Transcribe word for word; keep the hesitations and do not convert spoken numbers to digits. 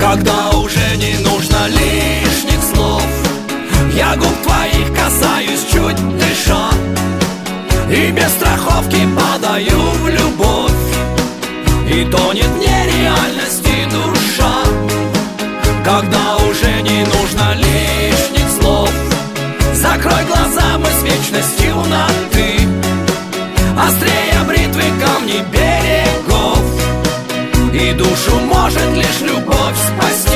когда уже не нужно лишних слов. Я губ твоих касаюсь, чуть дыша, и без страховки падаю в любовь. И тонет в нереальности душа, когда уже не нужно лишних слов. Закрой глаза, мы с вечностью на «ты», острее бритвы камни берегов. И душу может лишь любовь спасти.